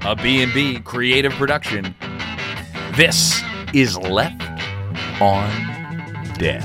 a B&B creative production. This is Left on Dead.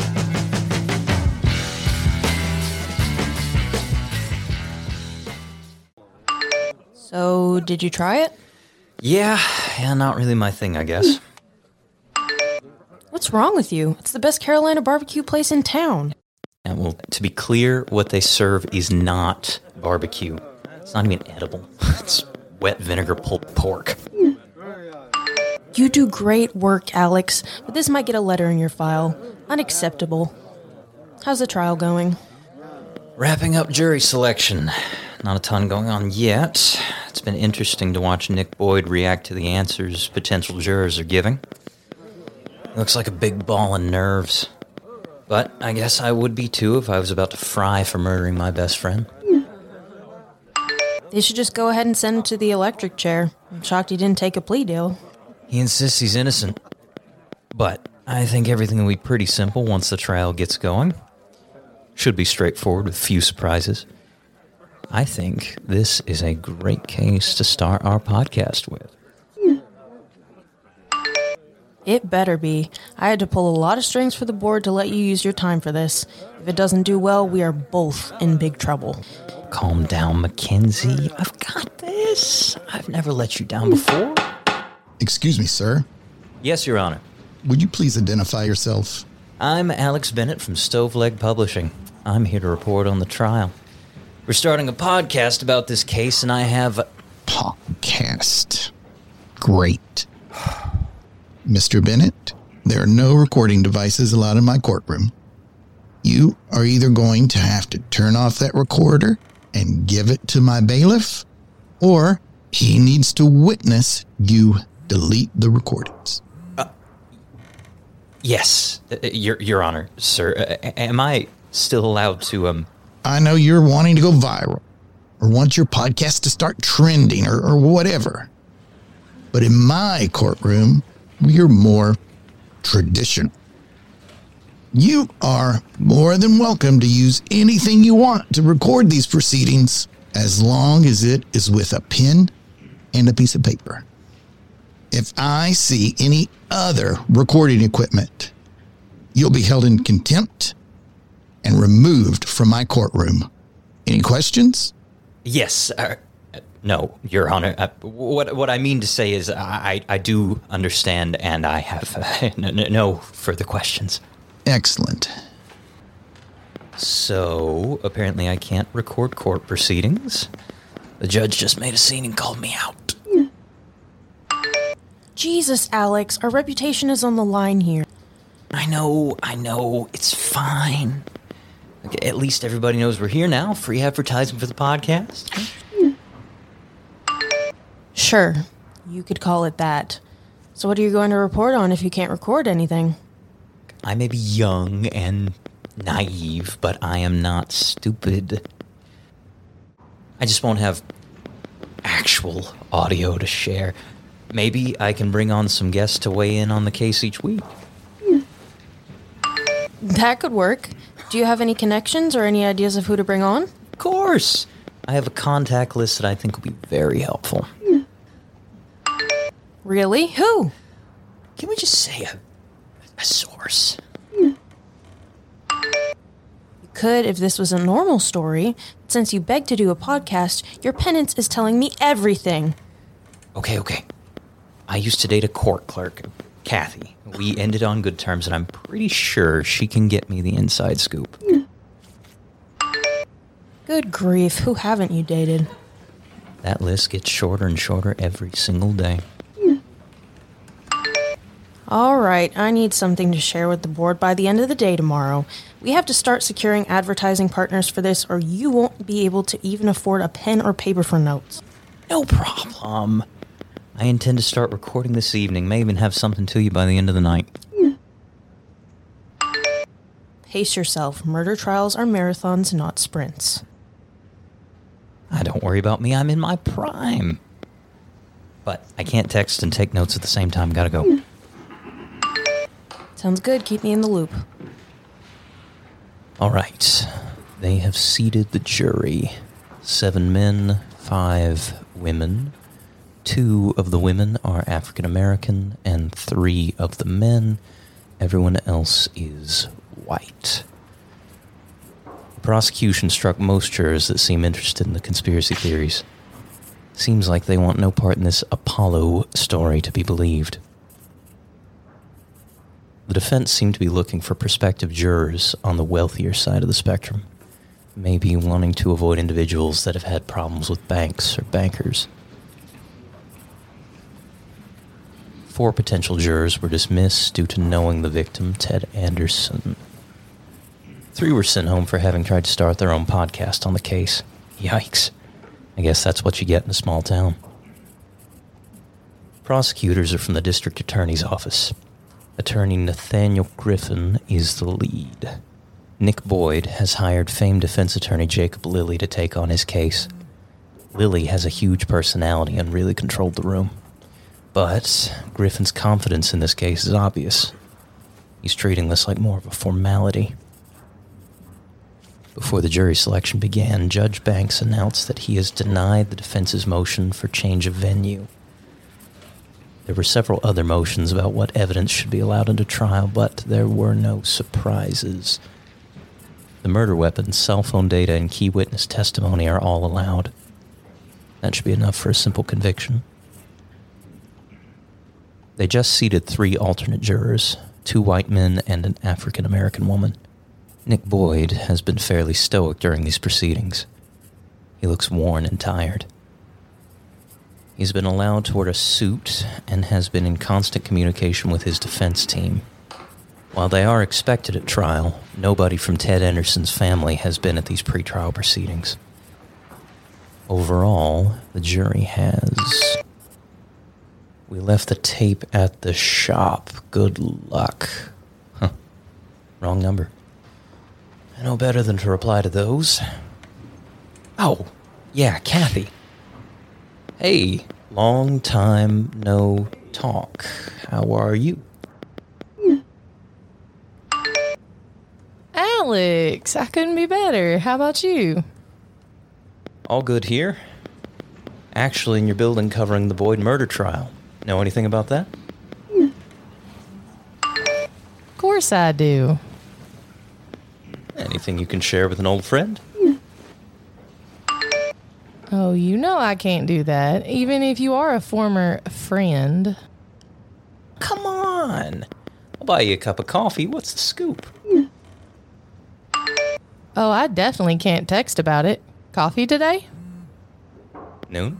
So, did you try it? Yeah, not really my thing, I guess. What's wrong with you? It's the best Carolina barbecue place in town. And well, to be clear, what they serve is not barbecue. It's not even edible. It's wet vinegar pulled pork. You do great work, Alex, but this might get a letter in your file. Unacceptable. How's the trial going? Wrapping up jury selection. Not a ton going on yet. It's been interesting to watch Nick Boyd react to the answers potential jurors are giving. Looks like a big ball of nerves. But I guess I would be too if I was about to fry for murdering my best friend. They should just go ahead and send him to the electric chair. I'm shocked he didn't take a plea deal. He insists he's innocent. But I think everything will be pretty simple once the trial gets going. Should be straightforward with few surprises. I think this is a great case to start our podcast with. It better be. I had to pull a lot of strings for the board to let you use your time for this. If it doesn't do well, we are both in big trouble. Calm down, Mackenzie. I've got this. I've never let you down before. Excuse me, sir. Yes, Your Honor. Would you please identify yourself? I'm Alex Bennett from Stoveleg Publishing. I'm here to report on the trial. We're starting a podcast about this case, and I have... Podcast. Great. Mr. Bennett, there are no recording devices allowed in my courtroom. You are either going to have to turn off that recorder and give it to my bailiff, or he needs to witness you delete the recordings. Yes, Your Honor, sir. Am I still allowed to, I know you're wanting to go viral, or want your podcast to start trending, or whatever. But in my courtroom, we're more traditional. You are more than welcome to use anything you want to record these proceedings, as long as it is with a pen and a piece of paper. If I see any other recording equipment, you'll be held in contempt and removed from my courtroom. Any questions? Yes, no, Your Honor. What I mean to say is I do understand, and I have no further questions. Excellent. So, apparently I can't record court proceedings. The judge just made a scene and called me out. Jesus, Alex, our reputation is on the line here. I know, it's fine. Okay, at least everybody knows we're here now. Free advertising for the podcast. Sure, you could call it that. So what are you going to report on if you can't record anything? I may be young and naive, but I am not stupid. I just won't have actual audio to share. Maybe I can bring on some guests to weigh in on the case each week. That could work. Do you have any connections or any ideas of who to bring on? Of course! I have a contact list that I think will be very helpful. Really? Who? Can we just say a source? You could if this was a normal story. Since you begged to do a podcast, your penance is telling me everything. Okay. I used to date a court clerk, Kathy. We ended on good terms, and I'm pretty sure she can get me the inside scoop. Good grief, who haven't you dated? That list gets shorter and shorter every single day. All right, I need something to share with the board by the end of the day tomorrow. We have to start securing advertising partners for this, or you won't be able to even afford a pen or paper for notes. No problem. I intend to start recording this evening. May even have something to you by the end of the night. Pace yourself. Murder trials are marathons, not sprints. Don't worry about me. I'm in my prime. But I can't text and take notes at the same time. Gotta go. Sounds good. Keep me in the loop. All right. They have seated the jury. 7 men, 5 women. 2 of the women are African American, and 3 of the men, everyone else is white. The prosecution struck most jurors that seem interested in the conspiracy theories. Seems like they want no part in this Apollo story to be believed. The defense seemed to be looking for prospective jurors on the wealthier side of the spectrum, maybe wanting to avoid individuals that have had problems with banks or bankers. 4 potential jurors were dismissed due to knowing the victim, Ted Anderson. 3 were sent home for having tried to start their own podcast on the case. Yikes. I guess that's what you get in a small town. Prosecutors are from the district attorney's office. Attorney Nathaniel Griffin is the lead. Nick Boyd has hired famed defense attorney Jacob Lilly to take on his case. Lilly has a huge personality and really controlled the room. But Griffin's confidence in this case is obvious. He's treating this like more of a formality. Before the jury selection began, Judge Banks announced that he has denied the defense's motion for change of venue. There were several other motions about what evidence should be allowed into trial, but there were no surprises. The murder weapon, cell phone data, and key witness testimony are all allowed. That should be enough for a simple conviction. They just seated 3 alternate jurors, 2 white men and an African American woman. Nick Boyd has been fairly stoic during these proceedings. He looks worn and tired. He's been allowed to wear a suit and has been in constant communication with his defense team. While they are expected at trial, nobody from Ted Anderson's family has been at these pretrial proceedings. Overall, the jury has... We left the tape at the shop. Good luck. Wrong number. I know better than to reply to those. Oh, yeah, Kathy. Hey, long time no talk. How are you? Alex, I couldn't be better. How about you? All good here. Actually, in your building covering the Boyd murder trial. Know anything about that? Of course I do. Anything you can share with an old friend? Oh, you know I can't do that, even if you are a former friend. Come on. I'll buy you a cup of coffee. What's the scoop? Oh, I definitely can't text about it. Coffee today? Noon?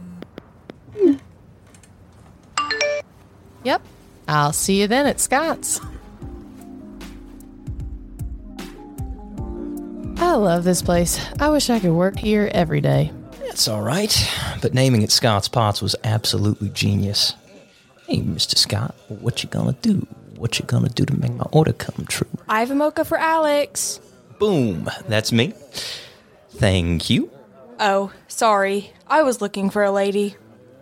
Yep. I'll see you then at Scott's. I love this place. I wish I could work here every day. That's all right. But naming it Scott's Pots was absolutely genius. Hey, Mr. Scott, what you gonna do? What you gonna do to make my order come true? I have a mocha for Alex. Boom. That's me. Thank you. Oh, sorry. I was looking for a lady.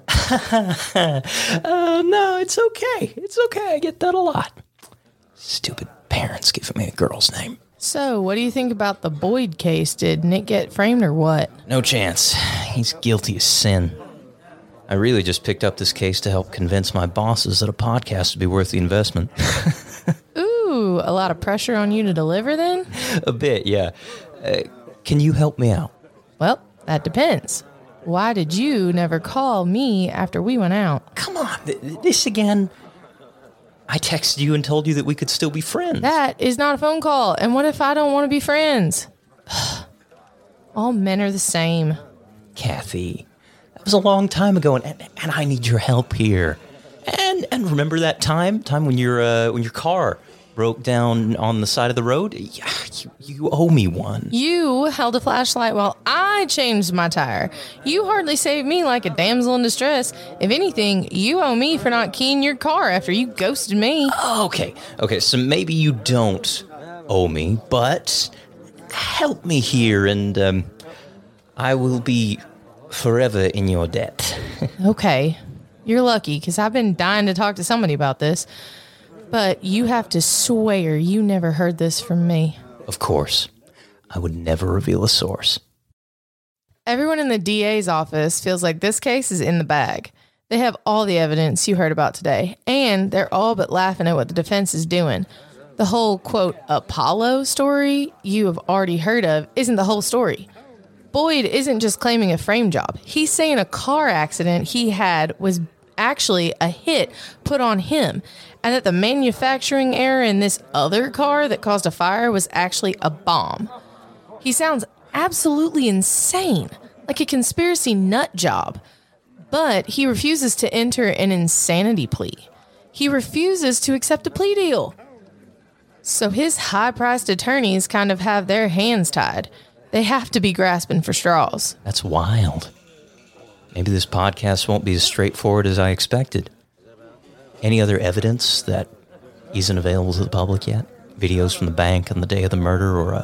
No, it's okay. It's okay. I get that a lot. Stupid parents giving me a girl's name. So, what do you think about the Boyd case? Did Nick get framed or what? No chance. He's guilty as sin. I really just picked up this case to help convince my bosses that a podcast would be worth the investment. Ooh, a lot of pressure on you to deliver then? A bit, yeah. Can you help me out? Well, that depends. Why did you never call me after we went out? Come on, this again. I texted you and told you that we could still be friends. That is not a phone call. And what if I don't want to be friends? All men are the same. Kathy, that was a long time ago, and I need your help here. And remember that time when your car broke down on the side of the road? Yeah, you owe me one. You held a flashlight while I changed my tire. You hardly saved me like a damsel in distress. If anything, you owe me for not keying your car after you ghosted me. Okay, so maybe you don't owe me, but help me here, and I will be forever in your debt. Okay, you're lucky, because I've been dying to talk to somebody about this. But you have to swear you never heard this from me. Of course. I would never reveal a source. Everyone in the DA's office feels like this case is in the bag. They have all the evidence you heard about today, and they're all but laughing at what the defense is doing. The whole, quote, Apollo story you have already heard of isn't the whole story. Boyd isn't just claiming a frame job. He's saying a car accident he had was actually a hit put on him, and that the manufacturing error in this other car that caused a fire was actually a bomb. He sounds absolutely insane, like a conspiracy nut job. But he refuses to enter an insanity plea. He refuses to accept a plea deal. So his high-priced attorneys kind of have their hands tied. They have to be grasping for straws. That's wild. Maybe this podcast won't be as straightforward as I expected. Any other evidence that isn't available to the public yet? Videos from the bank on the day of the murder, or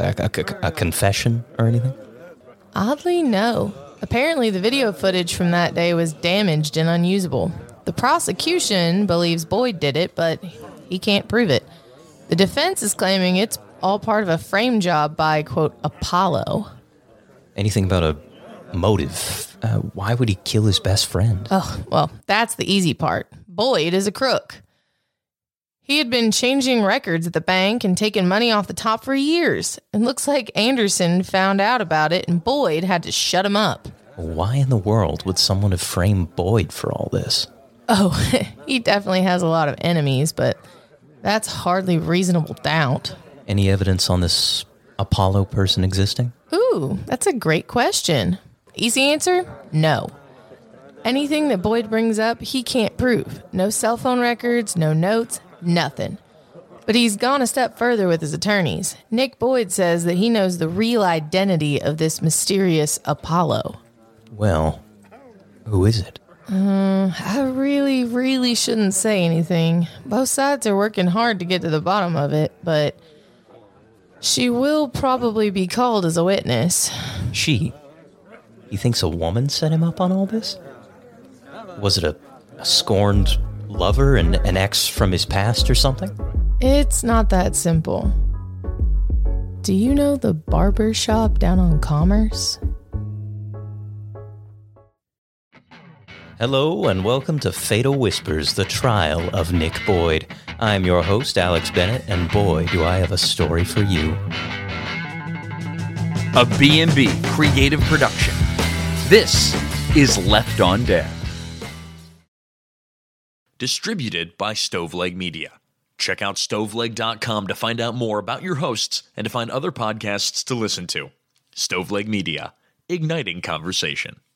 a confession or anything? Oddly, no. Apparently, the video footage from that day was damaged and unusable. The prosecution believes Boyd did it, but he can't prove it. The defense is claiming it's all part of a frame job by, quote, Apollo. Anything about a motive? Why would he kill his best friend? Oh, well, that's the easy part. Boyd is a crook. He had been changing records at the bank and taking money off the top for years. It looks like Anderson found out about it and Boyd had to shut him up. Why in the world would someone have framed Boyd for all this? Oh, he definitely has a lot of enemies, but that's hardly reasonable doubt. Any evidence on this Apollo person existing? Ooh, that's a great question. Easy answer? No. Anything that Boyd brings up, he can't prove. No cell phone records, no notes, nothing. But he's gone a step further with his attorneys. Nick Boyd says that he knows the real identity of this mysterious Apollo. Well, who is it? I really shouldn't say anything. Both sides are working hard to get to the bottom of it, but she will probably be called as a witness. She? He thinks a woman set him up on all this? Was it a scorned lover, and an ex from his past or something? It's not that simple. Do you know the barber shop down on Commerce? Hello and welcome to Fatal Whispers, the trial of Nick Boyd. I'm your host, Alex Bennett, and boy, do I have a story for you. A B&B creative production. This is Left on Deck. Distributed by Stoveleg Media. Check out stoveleg.com to find out more about your hosts and to find other podcasts to listen to. Stoveleg Media, igniting conversation.